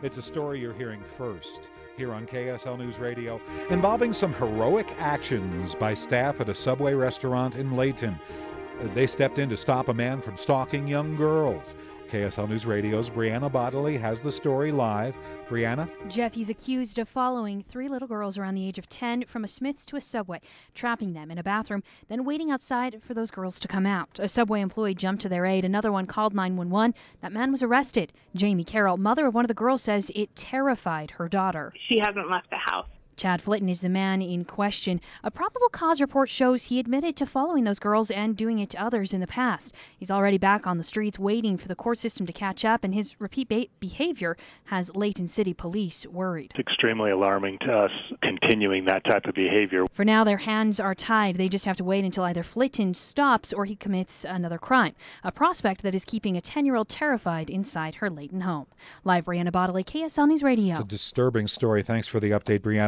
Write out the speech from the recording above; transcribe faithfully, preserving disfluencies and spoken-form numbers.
It's a story you're hearing first here on K S L News Radio, involving some heroic actions by staff at a Subway restaurant in Layton. They stepped in to stop a man from stalking young girls. K S L News Radio's Brianna Bodley has the story live. Brianna? Jeff, he's accused of following three little girls around the age of ten from a Smith's to a Subway, trapping them in a bathroom, then waiting outside for those girls to come out. A Subway employee jumped to their aid. Another one called nine one one. That man was arrested. Jamie Carroll, mother of one of the girls, says it terrified her daughter. She hasn't left the house. Chad Flitton is the man in question. A probable cause report shows he admitted to following those girls and doing it to others in the past. He's already back on the streets waiting for the court system to catch up, and his repeat ba- behavior has Layton City Police worried. It's extremely alarming to us, continuing that type of behavior. For now, their hands are tied. They just have to wait until either Flitton stops or he commits another crime, a prospect that is keeping a ten-year-old terrified inside her Layton home. Live, Brianna Bodley, K S L News Radio. It's a disturbing story. Thanks for the update, Brianna.